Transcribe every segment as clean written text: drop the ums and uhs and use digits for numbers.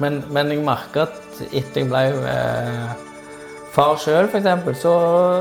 Men jeg merker at etter jeg ble far selv, for eksempel, så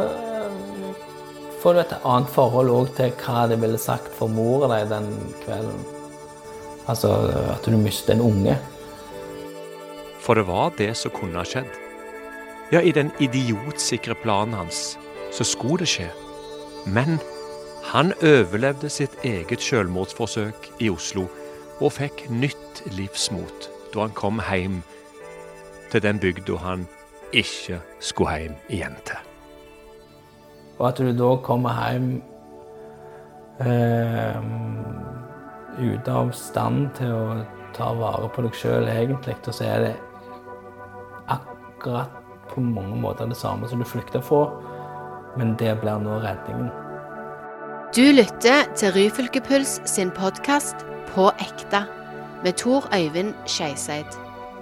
får du et annet forhold også til hva det ville sagt for mor deg den kvelden. Altså at du mister en unge. For det var det som kunne ha skjedd. Ja, i den idiotsikre planen hans, så skulle det skje. Men han overlevde sitt eget selvmordsforsøk i Oslo, og fikk nytt livsmot da han kom hjem til den bygda han ikke skulle hjem igjen til. Og at du da kommer hjem ute av stand til å ta vare på deg selv egentlig, og så er det akkurat på mange måter det samme som du flykter fra, men det blir nå redningen. Du lytter til Ryfylke Puls sin podcast På ekte, med Tor Øyvind Skeiseid.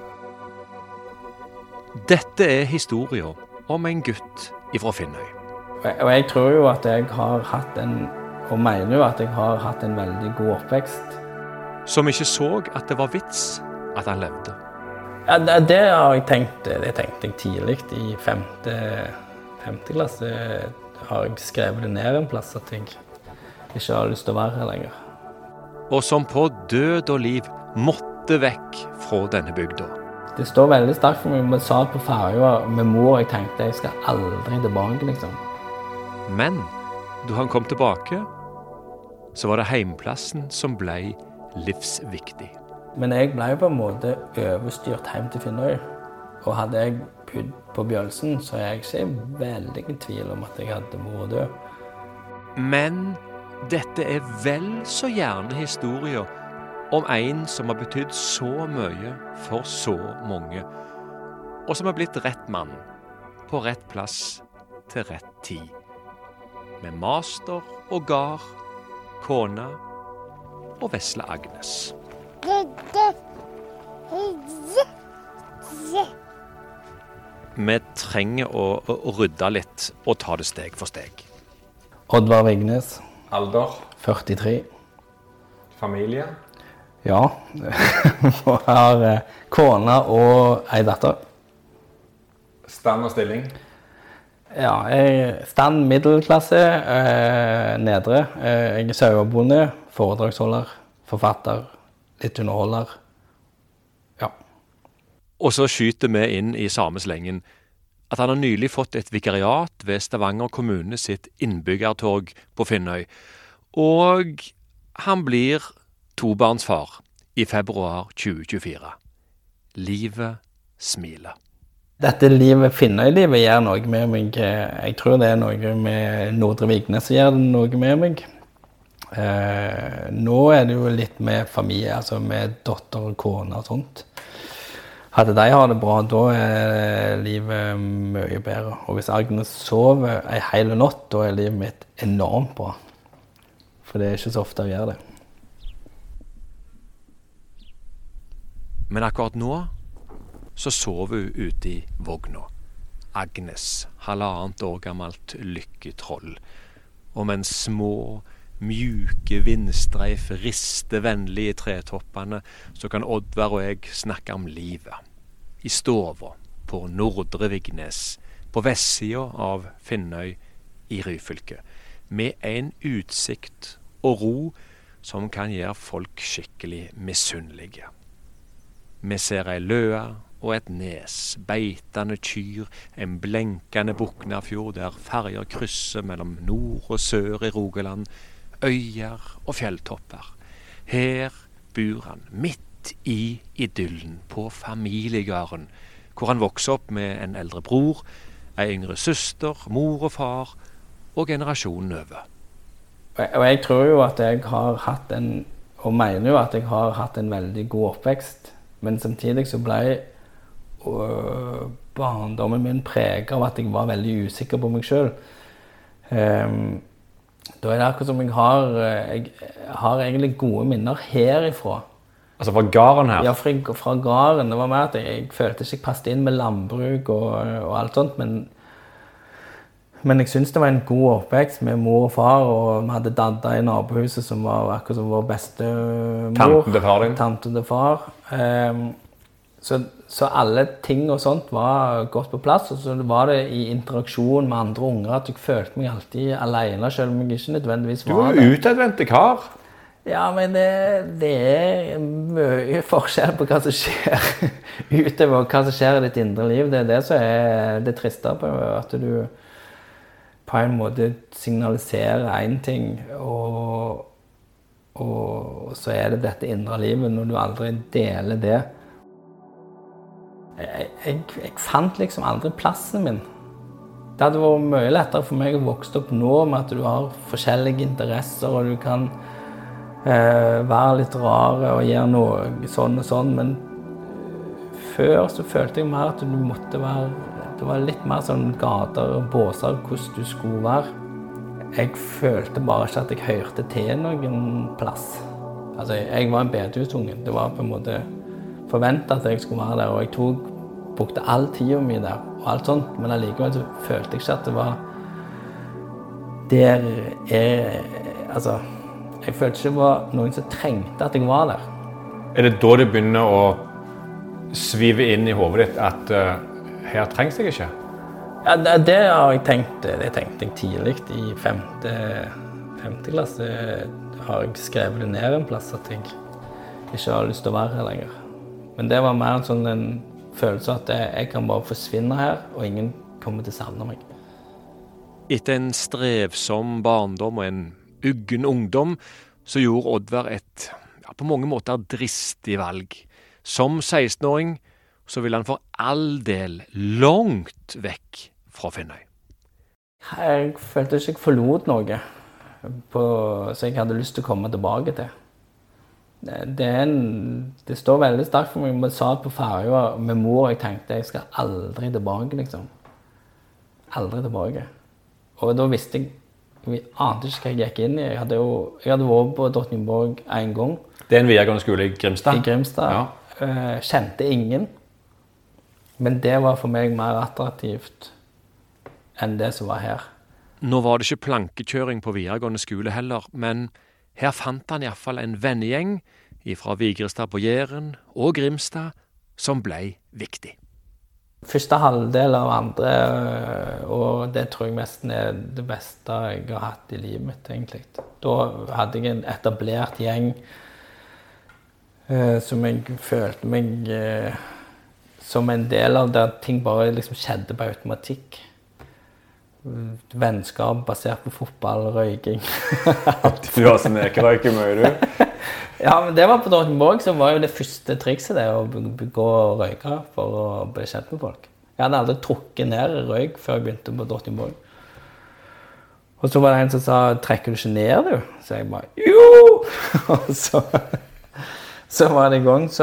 Dette er historien om en gutt ifra Finnøy. Og jeg tror jo at jeg har hatt og mener jo at jeg har hatt en veldig god oppvekst. Som ikke så at det var vits at han levde. Ja, det har jeg tenkt, det tenkte jeg tidlig i femte klasse. Har jeg skrevet det ned en plass at jeg ikke har lyst til å være her lenger. Og som på død og liv måtte vekk fra denne bygda. Det står veldig sterkt for meg. Jeg sa på ferja med mor, jeg tenkte jeg skal aldri tilbake, liksom. Men da han kom tilbake, så var det heimplassen som ble livsviktig. Men jeg ble på en måte overstyrt hjem til Finnøy. Og hadde jeg bodd på Bjølsen, så er jeg ikke veldig i tvil om at jeg hadde vært død. Men dette er vel så gjerne historier om en som har betydd så mye for så mange, og som har blitt rett mann på rett plass til rett tid. Med master og gard, kona og vesle Agnes. Vi trenger å rydde litt og ta det steg for steg. Oddvar Vignes. Alder? 43. Familie? Ja, jeg har kone og en datter. Stand og stilling? Ja, stand middelklasse, nedre. Jeg er sauebonde, foredragsholder, forfatter, litt underholder. Ja. Og så skyter vi inn i samme slengen at han har nylig fått et vikariat ved Stavanger kommune sitt innbyggertorg på Finnøy. Og han blir tobarnsfar i februar 2024. Livet smiler. Dette livet, Finnøy-livet, gjør noe med meg. Jeg tror det er noe med Nordre Vignes som gjør noe med meg. Nå er det jo litt med familie, altså med dotter og kone og sånt. Hadde de har det bra, da er livet mye bedre. Og hvis Agnes sover en hel natt, da er livet mitt enormt bra. For det er ikke så ofte jeg gjør det. Men akkurat nå så sover hun ute i vogna. Agnes, 1,5 år gammelt lykketroll. Og mens små, mjuke vindstreif rister vennlig i tretoppene, så kan Oddvar og jeg snakke om livet. I stova på Nordre Vignes, på vestsida av Finnøy i Ryfylke, med en utsikt og ro som kan gjøre folk skikkelig misunnelige. Vi ser ei løa og et nes, beitende kyr, en blenkende Boknafjord der ferger krysser mellom nord og sør i Rogaland, øyer og fjelltopper. Her bor han midt i idyllen på familiegarden, hvor han vokser opp med en eldre bror, en yngre søster, mor og far og generasjonen over. Og jeg tror jo at jeg har hatt og mener jo at jeg har hatt en veldig god oppvekst. Men samtidig så ble barndommen min preget av at jeg var veldig usikker på meg selv. Da er det akkurat som jeg har egentlig gode minner herifra. Altså fra gården her? Ja, fra gården. Det var mer at jeg følte ikke jeg passet inn med landbruk og alt sånt, men jeg synes det var en god oppvekst med mor og far, og vi hadde dadda i nabohuset som var akkurat som vår beste mor. Tanten til far din? Tanten til far. Så alle ting og sånt var godt på plass, og så var det i interaksjon med andre unger at jeg følte meg alltid alene, selv om jeg ikke nødvendigvis var det. Du var jo utadvendte kar. Ja, men det mye forskjell på hva som skjer utover hva som skjer i ditt indre liv. Det det som det triste på, at du på en måte signaliserer en ting, og så det dette indre livet når du aldri deler det. Jeg fant liksom aldri plassen min. Det hadde vært mye lettere for meg å vokse opp nå med at du har forskjellige interesser, og du kan være litt rare og gjøre noe sånn og sånn, men før så følte jeg mer at du måtte være, det var litt mer sånn gater og båser hvordan du skulle være. Jeg følte bare ikke at jeg hørte til noen plass. Altså, jeg var en bedehusunge. Det var på en måte forventet at jeg skulle være der, og jeg brukte all tiden min der og alt sånt, men allikevel så følte jeg ikke at det var altså, jeg følte ikke det var noen som trengte at jeg var der. Det da det begynner å svive inn i hovedet ditt at her trengs jeg ikke? Ja, det har jeg tenkt. Det tenkte jeg tidlig i femte klasse. Har jeg skrevet det ned en plass at jeg ikke har lyst til å være her lenger. Men det var mer en følelse at jeg kan bare forsvinne her, og ingen kommer til å savne meg. Etter en strevsom barndom og en uggen ungdom, så gjorde Oddvar et på mange måter dristig valg. Som 16-åring så ville han for all del langt vekk fra Finnøy. Jeg følte ikke jeg forlot noe så jeg hadde lyst til å komme tilbake til. Det står veldig sterkt for meg. Jeg satt på ferja med mor, og jeg tenkte jeg skal aldri tilbake, liksom. Aldri tilbake. Og da visste jeg ante ikke hva jeg gikk inn i. Jeg hadde vært på Drottningborg en gang. Det en videregående skole i Grimstad? I Grimstad. Ja. Kjente ingen. Men det var for meg mer attraktivt enn det som var her. Nå var det ikke plankekjøring på videregående skole heller, men her fant han i hvert fall en vennegjeng fra Vigrestad på Jæren og Grimstad som ble viktig. Første halvdel av andre, og det tror jeg nesten det beste jeg har hatt i livet mitt, egentlig. Da hadde jeg en etablert gjeng som jeg følte meg som en del av der ting bare liksom skjedde på automatikk. Vennskap basert på fotball, røyking. Du har sånn ekerøyke mye, du? Ja, men det var på Drottningborg, så var jo det første trikset det, å gå og røyke for å bli kjent med folk. Jeg hadde aldri trukket ned røyk før jeg begynte på Drottningborg. Og så var det en som sa, trekker du ikke ned, du? Så jeg bare, jo! Og så var det i gang, så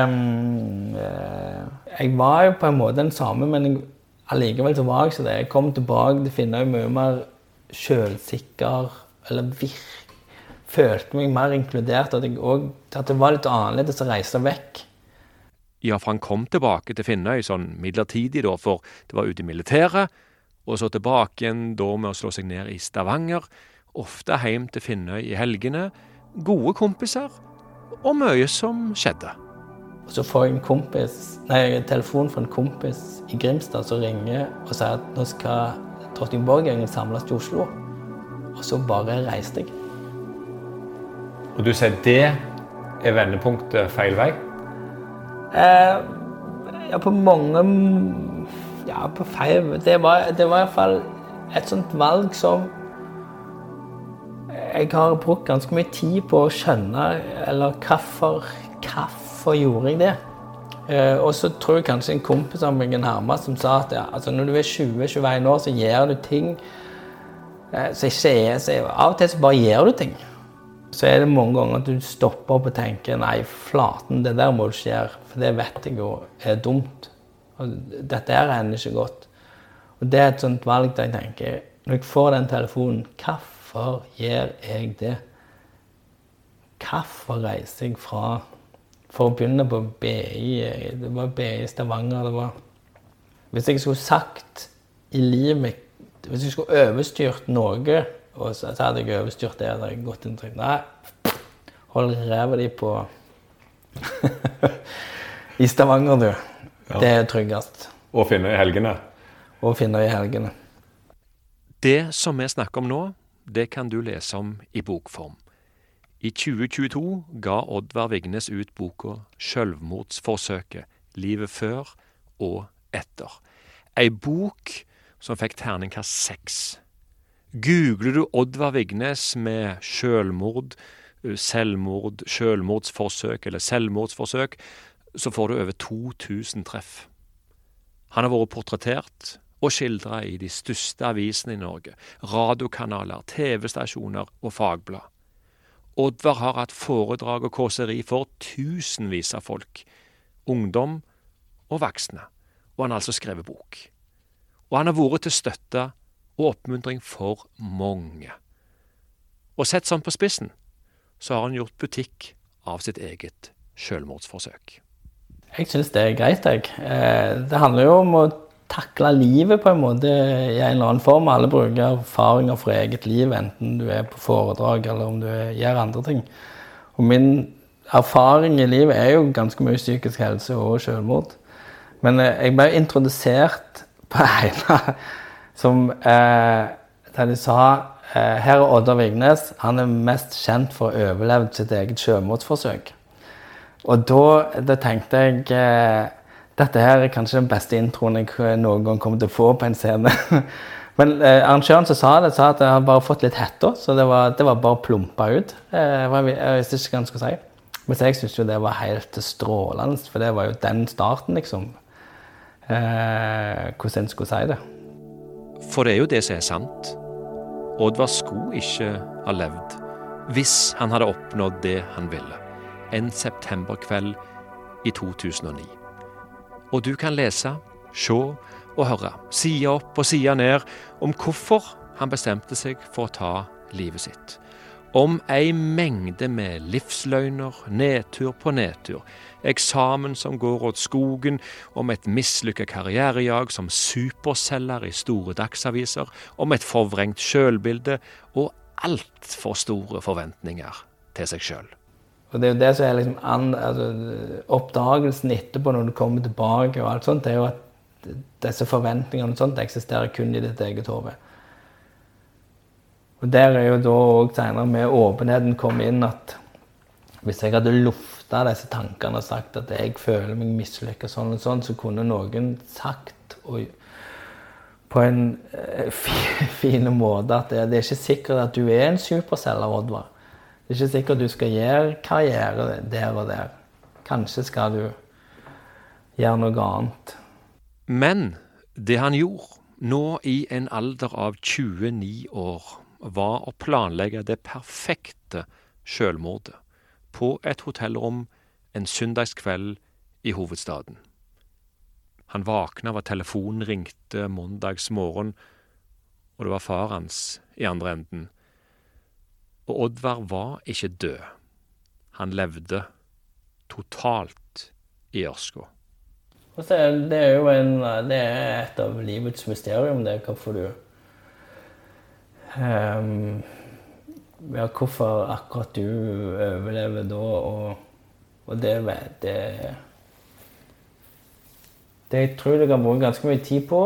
jeg var jo på en måte den samme, men allikevel så var jeg ikke det. Jeg kom tilbake til Finnøy mye mer selvsikker, eller følte meg mer inkludert, at det var litt annerledes å reise vekk. Ja, for han kom tilbake til Finnøy sånn midlertidig da, for det var ute i militæret, og så tilbake igjen da med å slå seg ned i Stavanger, ofte hjem til Finnøy i helgene, gode kompiser, og mye som skjedde. Så får jeg en telefon fra en kompis i Grimstad som ringer og sier at nå skal Drottningborg-gjengen samles til Oslo. Og så bare reiste jeg. Og du sier det vendepunktet feil vei? Ja, på mange... Ja, på feil... Det var i hvert fall et sånt valg som jeg har brukt ganske mye tid på å skjønne, eller hvorfor gjorde jeg det? Og så tror jeg kanskje en kompis av meg nærmest som sa at altså når du er 20-21 år, så gjør du ting så av og til så bare gjør du ting. Så det mange ganger at du stopper opp og tenker nei, flaten, det der må du ikke gjøre, for det vet jeg jo dumt. Og dette ender ikke godt. Og det et sånt valg der jeg tenker, når jeg får den telefonen, hvorfor gjør jeg det? Hvorfor reiser jeg fra... For å begynne på BI, det var BI Stavanger, det var... Hvis jeg skulle sagt i livet mitt, hvis jeg skulle overstyrt noe, og så hadde jeg overstyrt det, hadde jeg gått inn og tenkt, nei, hold ræva di på... I Stavanger, du. Ja. Det er tryggest. Og finne i helgene. Og finne i helgene. Det som vi snakker om nå, det kan du lese om i bokform. I 2022 ga Oddvar Vignes ut boka Selvmordsforsøket, livet før og etter. En bok som fikk terningkast 6. Googler du Oddvar Vignes med selvmord, selvmordsforsøk eller selvmordsforsøk, så får du over 2000 treff. Han har vært portrettert og skildret i de største avisene i Norge, radiokanaler, TV-stasjoner og fagblad. Oddvar har hatt foredrag og kåseri for tusenvis av folk, ungdom og voksne, og han har altså skrevet bok. Og han har vært til støtte og oppmuntring for mange. Og sett sånn på spissen, så har han gjort butikk av sitt eget selvmordsforsøk. Jeg synes det er greit, jeg. Det handler jo om å takle livet på en måte i en eller annen form. Alle bruker erfaringer fra eget liv, enten du er på foredrag eller om du gjør andre ting. Og min erfaring i livet er jo ganske mye psykisk helse og selvmord. Men jeg ble introdusert på en som der de sa, her er Oddvar Vignes, han er mest kjent for å ha overlevd sitt eget selvmordsforsøk. Og da tenkte jeg, dette her er kanskje den beste introen jeg noen gang kommer til å få på en scene. Men arrangøren som sa at jeg har bare fått litt hette, så det var bare plumpa ut. Jeg visste ikke hva han skulle si. Men jeg synes jo det var helt strålende, for det var jo den starten, liksom. Hvordan en skulle si det. For det er jo det som er sant. Oddvar skulle ikke ha levd hvis han hadde oppnådd det han ville. En septemberkveld i 2009. Og du kan lese, se og høre, side opp og side ned, om hvorfor han bestemte seg for å ta livet sitt. Om en mengde med livsløgner, nedtur på nedtur, eksamen som går åt skogen, om et mislykket karrierejag som superselger i store dagsaviser, om et forvrengt selvbilde og alt for store forventninger til seg selv. Og det er jo det som er liksom oppdagelsen etterpå når du kommer tilbake og alt sånt, det er jo at disse forventningene og sånt eksisterer kun i ditt eget hode. Og der er jo da også senere med åpenheten kom inn at hvis jeg hadde luftet disse tankene og sagt at jeg føler meg mislykket sånn og sånn, så kunne noen sagt og på en fin måte at det er ikke sikkert at du er en superselger, Oddvar. Det er ikke sikkert du skal gjøre karriere der og der. Kanskje skal du gjøre noe annet. Men det han gjorde nå i en alder av 29 år var å planlegge det perfekte selvmordet på et hotellrom en søndagskveld i hovedstaden. Han våkna av at telefonen ringte mandagsmorgen, og det var far hans i andre enden. Og Oddvar var ikke død. Han levde totalt i ørska. Det er jo det er et av livets mysterium, det er hvorfor du hvorfor akkurat du overlever da, og det jeg tror du kan bruke ganske mye tid på,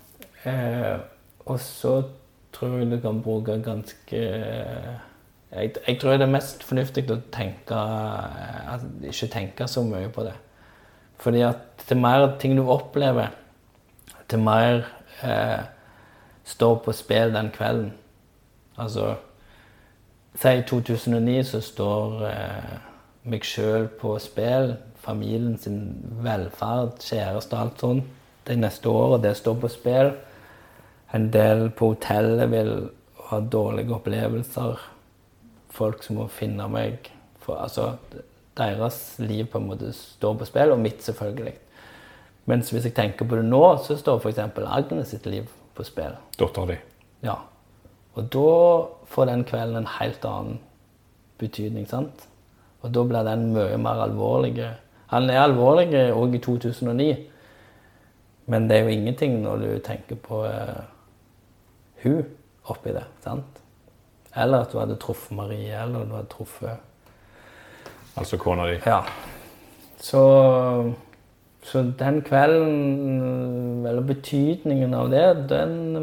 og så tror jeg du kan bruke ganske jeg tror det er mest fornuftig å tenke, ikke tenke så mye på det. Fordi at til mer ting du opplever, til mer står på spill den kvelden. Altså, si i 2009 så står meg selv på spill, familien sin velferd, kjæreste og alt sånt, de neste året, det står på spill. En del på hotellet vil ha dårlige opplevelser. Folk som må finne meg. Altså, deres liv på en måte står på spill, og mitt selvfølgelig. Mens hvis jeg tenker på det nå, så står for eksempel Agnes sitt liv på spill. Dotter di. Ja. Og da får den kvelden en helt annen betydning, sant? Og da blir den mye mer alvorlig. Han er alvorlig også i 2009, men det er jo ingenting når du tenker på hun oppi det, sant? Eller at du hadde truffet Marie, eller at du hadde truffet... Altså kona di? Ja. Så Så den kvelden, eller betydningen av det, den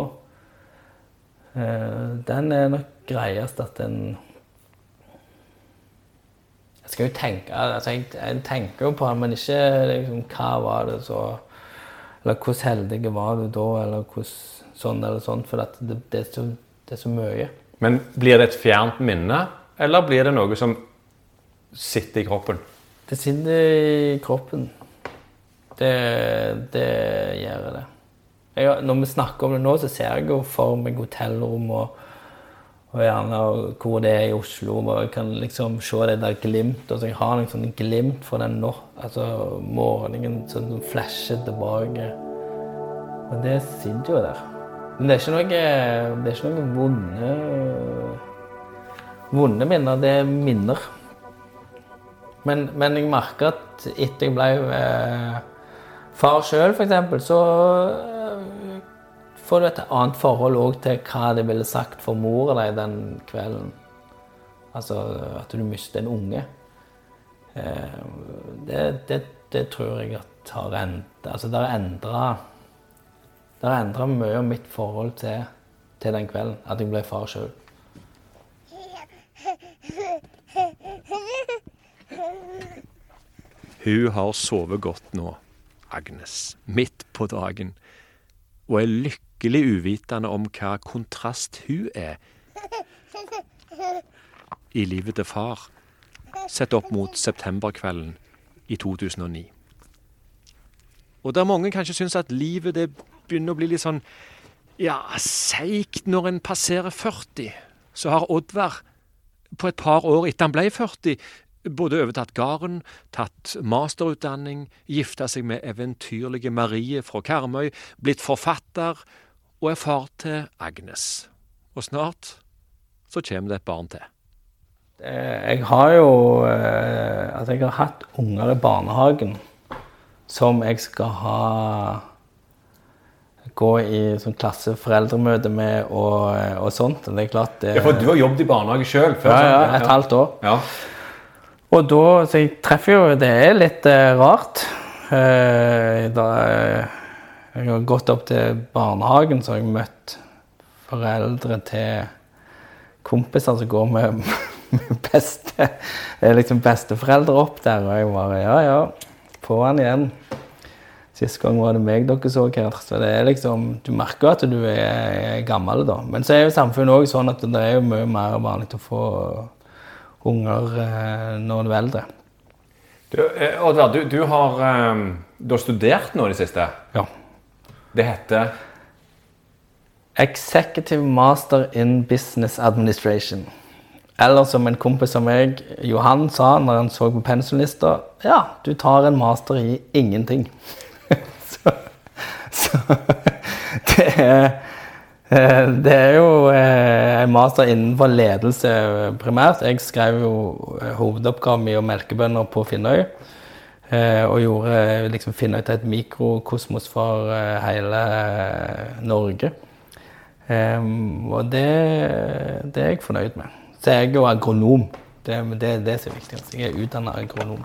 nok greiest at den... Jeg skal jo tenke, altså jeg tenker jo på det, men ikke liksom, hva var det så... Eller hvordan heldige var du da, eller hvordan sånn eller sånn, for at det er så mye. Men blir det et fjernt minne, eller blir det noe som sitter i kroppen? Det sitter i kroppen. Det gjør det. Når vi snakker om det nå, så ser jeg jo for meg hotellrom og gjerne hvor det er i Oslo, og jeg kan liksom se det der glimt, og så jeg har liksom en glimt for den nå, altså morgenen som flasher tilbake. Og det sitter jo der. Men det er ikke noe vonde minner, det er minner. Men jeg merker at etter jeg ble far selv, for eksempel, så får du et annet forhold også til hva det ville sagt for mor deg den kvelden. Altså at du mister en unge. Det tror jeg at har endret. Altså det har endret mye om mitt forhold til den kvelden, at jeg ble far selv. Hun har sovet godt nå, Agnes, midt på dagen, og er lykkelig uvitende om hva kontrast hun er i livet til far, sett opp mot septemberkvelden i 2009. Og der mange kanskje synes at livet det begynner å bli litt sånn, seigt når en passerer 40, så har Oddvar på et par år etter han ble 40, både overtatt gården, tatt masterutdanning, gifta seg med eventyrlige Marie fra Karmøy, blitt forfatter og er far til Agnes. Og snart så kommer det et barn til. Jeg har jo jeg har hatt unger i barnehagen som jeg skal gå i sånn klasseforeldremøte med og sånt. Det er klart det... Ja, for du har jobbet i barnehage selv før? Ja, et halvt år. Ja. Og da, så jeg treffer jo, det er litt rart. Jeg har gått opp til barnehagen, så har jeg møtt foreldre til kompiser som går med besteforeldre opp der, og jeg bare, på han igjen. Siste gang var det meg dere så her, så det er liksom, du merker at du er gammel da. Men så er jo samfunnet også sånn at det er jo mye mer vanlig å få unger når du er eldre. Oddvar, du har studert nå i det siste? Ja. Det heter? Executive Master in Business Administration. Eller som en kompis som jeg, Johan, sa når han så på pensumlista, du tar en master i ingenting. så det er jo en master innenfor ledelse primært. Jeg skrev jo hovedoppgaven min om melkebønder på Finnøy, og gjorde liksom Finnøy til et mikrokosmos for hele Norge. Og det er jeg fornøyd med. Så jeg er jo agronom. Det er det som er viktig. Jeg er utdannet agronom.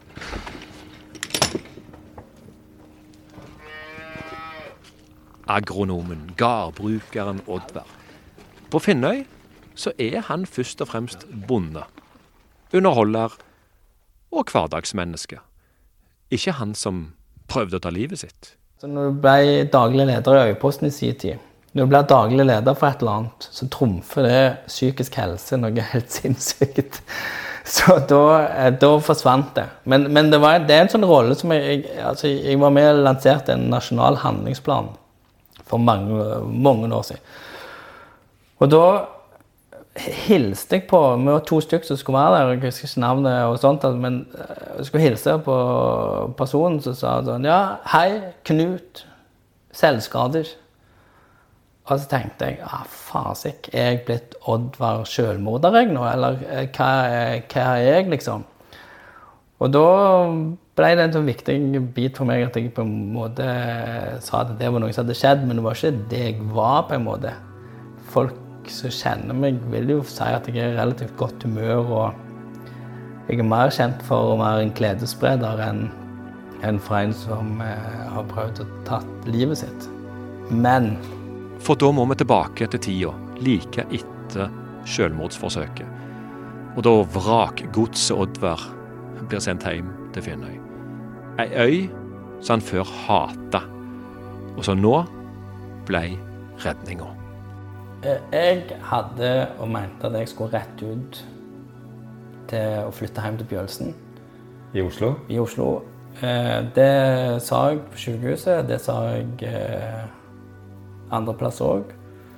Agronomen, gårdbrukeren Oddvar. På Finnøy så er han først og fremst bonde, underholder og hverdagsmenneske. Ikke han som prøvde å ta livet sitt. Så når du ble daglig leder i Øyposten i sin tid, når du blir daglig leder for et eller annet, så trumfer det psykisk helse noe helt sinnssykt. Så da forsvant det. Men det er en sånn rolle som jeg var med og lanserte en nasjonal handlingsplan for mange år siden. Og da hilste jeg på, vi var 2 stykker som skulle være der, jeg husker ikke navnet og sånt, men jeg skulle hilse på personen som sa sånn, hei, Knut, selvskader. Og så tenkte jeg, fasik, er jeg blitt Oddvar selvmorder jeg nå, eller hva er jeg liksom? Og da ble det en sånn viktig bit for meg at jeg på en måte sa at det var noe som hadde skjedd, men det var ikke det jeg var på en måte. Folk som kjenner meg vil jo si at jeg er relativt godt humør, og jeg er mer kjent for å være en gledesspreder enn enn for en som har prøvd å tatt livet sitt. Men For da må vi tilbake til tida, like etter selvmordsforsøket. Og da vrakgodset Oddvar blir sendt hjem til Finnøy. Ei øy som han før hata, og som nå ble redninga. jeg hadde og mente at jeg skulle rett ut til å flytte hjem til Bjølsen I Oslo? i Oslo. Det sa jeg på sykehuset, det sa jeg andre plass også.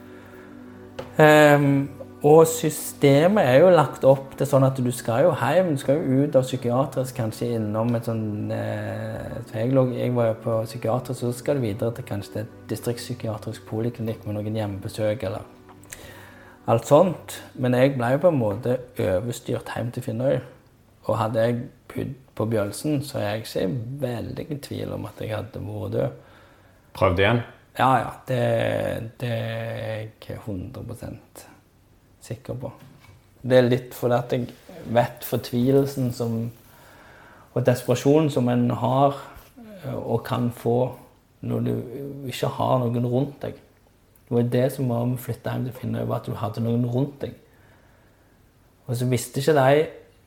Og systemet jo lagt opp til sånn at du skal jo hjem, du skal jo ut av psykiatrisk, kanskje innom et sånn... Jeg var jo på psykiatrisk, så skal du videre til kanskje et distriktspsykiatrisk poliklinikk med noen hjemmebesøk eller alt sånt. Men jeg ble jo på en måte overstyrt hjem til Finnøy. Og hadde jeg bodd på Bjølsen, så jeg ikke veldig i tvil om at jeg hadde vært død. Prøvde igjen? Ja, det jeg 100% sikker på. Det litt fordi at jeg vet fortvilelsen og desperasjonen som en har og kan få når du ikke har noen rundt deg. Det var det som var med å flytte hjem til Finnøy, var at du hadde noen rundt deg. Og så visste ikke de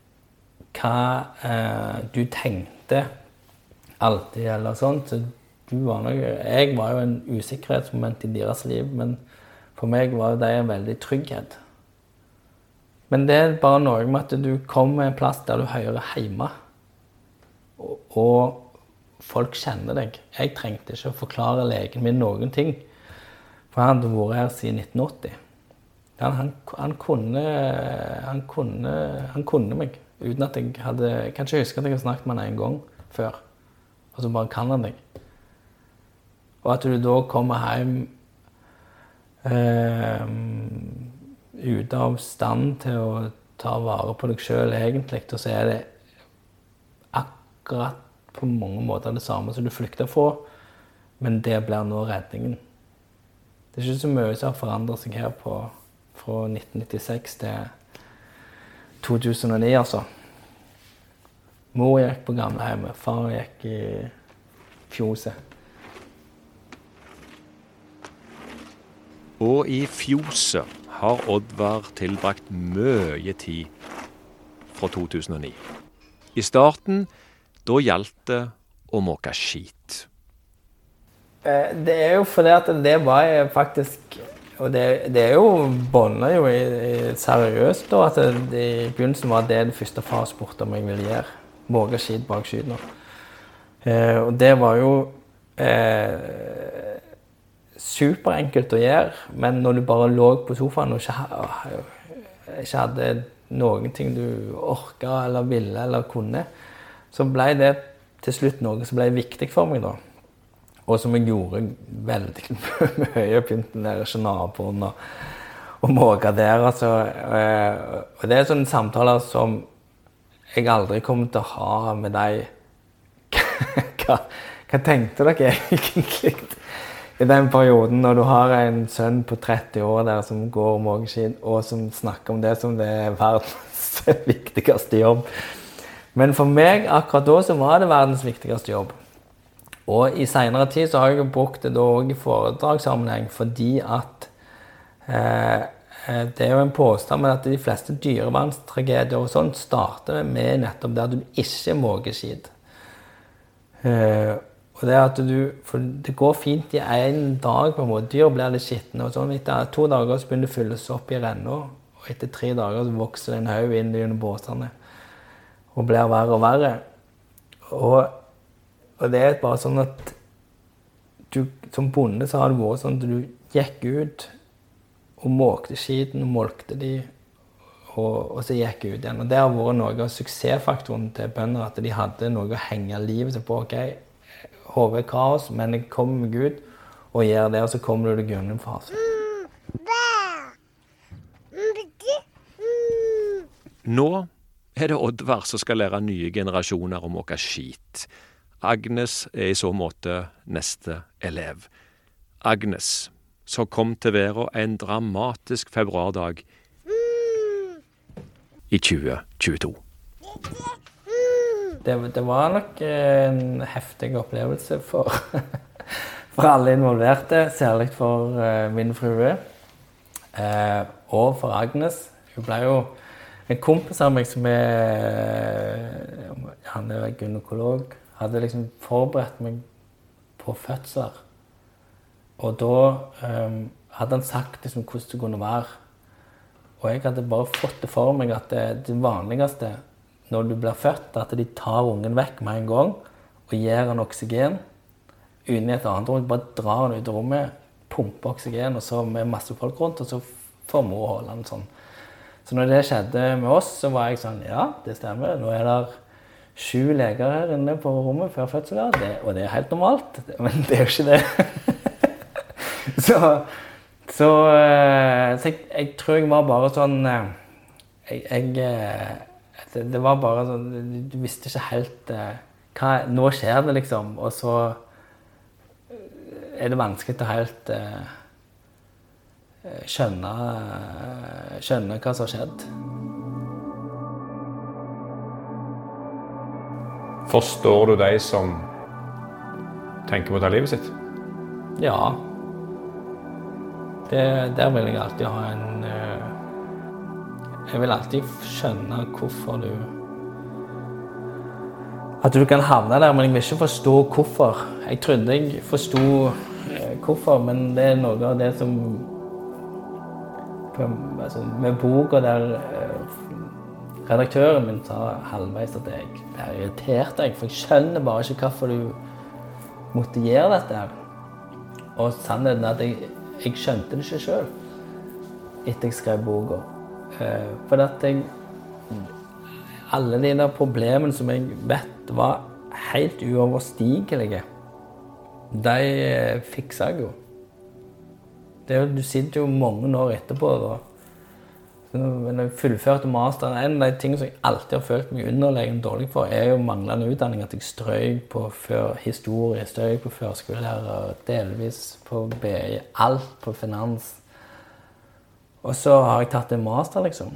hva du tenkte alltid eller sånt. Så jeg var jo en usikkerhetsmoment i deres liv, men for meg var det en veldig trygghet. Men det bare noe med at du kommer en plass der du hører hjemme, og folk kjenner deg. Jeg trengte ikke å forklare legen min noen ting, for han hadde vært her siden 1980. Han kunne meg, uten at jeg hadde... Jeg kan ikke huske at jeg har snakket med han en gang før, og så bare kan han deg. Og at du da kommer hjem ute av stand til å ta vare på deg selv egentlig, og så det akkurat på mange måter det samme som du flykter fra, men det blir nå redningen. Det ikke så mye som har forandret seg her fra 1996 til 2009, altså. Mor gikk på gamlehjemmet, far gikk i fjoset. Og i fjoset har Oddvar tilbrakt mye tid fra 2009. I starten, da gjaldt det å måke skit. Det jo fordi at det var faktisk, og det jo båndet jo seriøst da, at det i begynnelsen var det første far spurte om jeg ville gjøre. Måke skit bak skyten. Og det var jo superenkelt å gjøre, men når du bare lå på sofaen og ikke hadde noen ting du orket eller ville eller kunne, så ble det til slutt noe som ble viktig for meg da. Og som jeg gjorde veldig mye. Jeg begynte nede til naboen og måke der. Altså. Og det sånne samtaler som jeg aldri kommer til å ha med deg. Hva tenkte dere egentlig i den perioden når du har en sønn på 30 år der som går måkeskinn og som snakker om det som det verdens viktigste jobb? Men for meg akkurat da så var det verdens viktigste jobb. Og i senere tid så har jeg brukt det da også i foredragssammenheng fordi at det jo en påstand med at de fleste dyrevernstragedier og sånt starter med nettopp der du ikke måker skit. Og det at for det går fint i en dag på en måte, dyr blir litt skittende og sånn. Etter 2 dager så begynner det å fylles opp i renna, og etter 3 dager så vokser det en haug inn i båsene og blir verre og verre. Og det bare sånn at du som bonde så har det vært sånn at du gikk ut og måkte skiten og målkte de, og så gikk ut igjen. Og det har vært noe av suksessfaktoren til bønder, at de hadde noe å henge livet seg på. Ok, hodet kaos, men jeg kommer meg ut og gjør det, og så kommer du til grunnen fase. Nå det Oddvar som skal lære nye generasjoner om å måke skit. Agnes i så måte neste elev. Agnes, som kom til være en dramatisk februardag i 2022. det var nok en heftig opplevelse for, for alle involverte, særlig for min frue og for Agnes. Hun ble jo en kompis av meg som han gynekolog, hadde liksom forberedt meg på fødsler. Og da hadde han sagt liksom hvordan det kunne være. Og jeg hadde bare fått det for meg at det vanligste når du blir født, at de tar ungen vekk med en gang og gir han oksygen inn i et annet rom, bare drar han ut i rommet, pumper oksygen, og så med masse folk rundt, og så får mor holde han sånn. Så når det skjedde med oss, så var jeg sånn, ja, det stemmer. Nå det 7 leger her inne på rommet før fødselen, og det helt normalt, men det jo ikke det. Så jeg tror jeg var bare sånn, det var bare sånn, du visste ikke helt nå skjer det liksom, og så det vanskelig å helt skjønne hva som har skjedd. Forstår du de som tenker på å ta livet sitt? Ja. Der vil jeg alltid ha en... Jeg vil alltid skjønne hvorfor at du kan havne der, men jeg vil ikke forstå hvorfor. Jeg trodde jeg forstod hvorfor, men det noe av det som... med boka der redaktøren min sa halvveis at jeg irritert deg, for jeg skjønner bare ikke hvorfor du måtte gjøre dette her. Og sannheten at jeg skjønte det ikke selv etter jeg skrev boka. For at alle de der problemene som jeg vet var helt uoverstigelige, de fikser jeg jo. Du sitter jo mange år etterpå da. Når jeg fullførte masteren, en av de tingene som jeg alltid har følt meg underlegen dårlig for, jo manglende utdanning, at jeg strøk på historie, strøk på førskolelærer, delvis på BI, alt på finans. Og så har jeg tatt en master, liksom.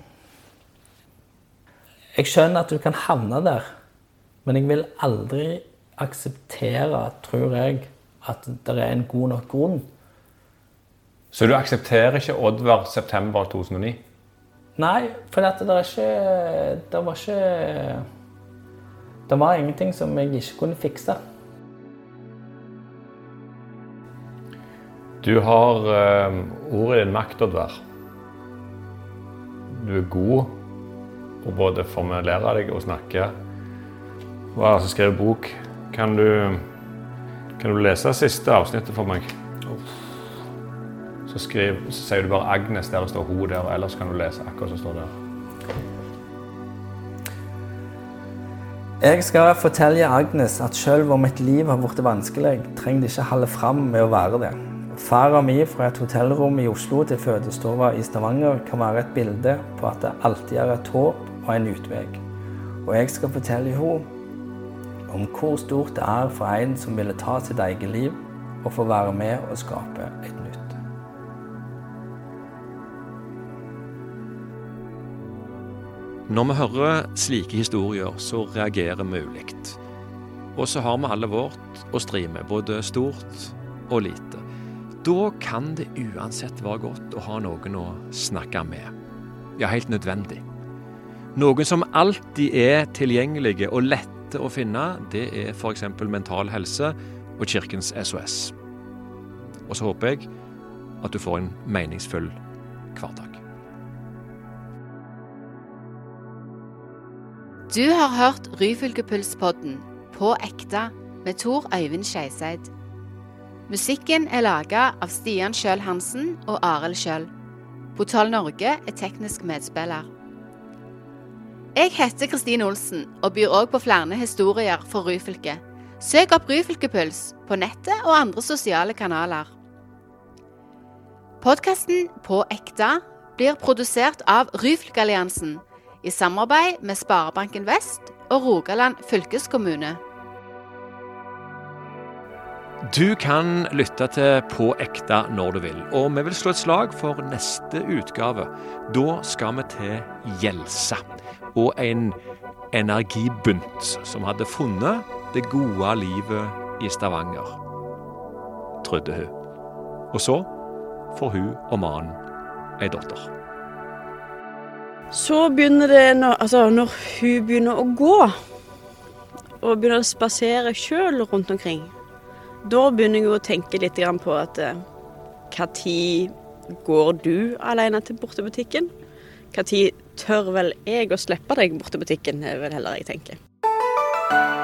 Jeg skjønner at du kan havne der, men jeg vil aldri akseptere, tror jeg, at det en god nok grunn. Så du aksepterer ikke Oddvar september 2009? Nei, for det var ingenting som jeg ikke kunne fikse. Du har ordet i din makt, Oddvar. Du god å både formulere deg og snakke. Og altså skrive bok. Kan du lese siste avsnittet for meg? Så sier du bare Agnes der det står hun der, og ellers kan du lese akkurat som står der. Jeg skal fortelle Agnes at selv om mitt liv har vært vanskelig, trenger det ikke holde fram med å være det. Faren min fra et hotellrom i Oslo til fødestova i Stavanger kan være et bilde på at det alltid et håp og en utvei. Og jeg skal fortelle henne om hvor stort det for en som ville ta sitt eget liv og få være med og skape et nytt. Når vi hører slike historier, så reagerer vi ulikt. Og så har vi alle vårt å stri med, både stort og lite. Da kan det uansett være godt å ha noen å snakke med. Ja, helt nødvendig. Noen som alltid tilgjengelige og lette å finne, det for eksempel Mental Helse og Kirkens SOS. Og så håper jeg at du får en meningsfull hverdag. Du har hørt Ryfylkepulspodden på ekte med Tor Øyvind Skeiseid. Musikken laget av Stian Kjøll Hansen og Arild Kjøll. Portal Norge teknisk medspiller. Jeg heter Kristine Olsen og byr også på flere historier for Ryfylke. Søk opp Ryfylkepuls på nettet og andre sosiale kanaler. Podcasten På ekte blir produsert av Ryfylkealliansen i samarbeid med Sparebanken Vest og Rogaland fylkeskommune. Du kan lytte til På ekte når du vil, og vi vil slå et slag for neste utgave. Da skal vi til Gjelsa. og en energibunt som hadde funnet det gode livet i Stavanger, trodde hun. Og så får hun og mannen en datter. Så begynner det, når hun begynner å gå, og begynner å spasere selv rundt omkring, da begynner jeg å tenke litt på at hva tid går du alene til bortebutikken? Hva tid tør vel jeg å slippe deg bortebutikken, er vel heller jeg tenker.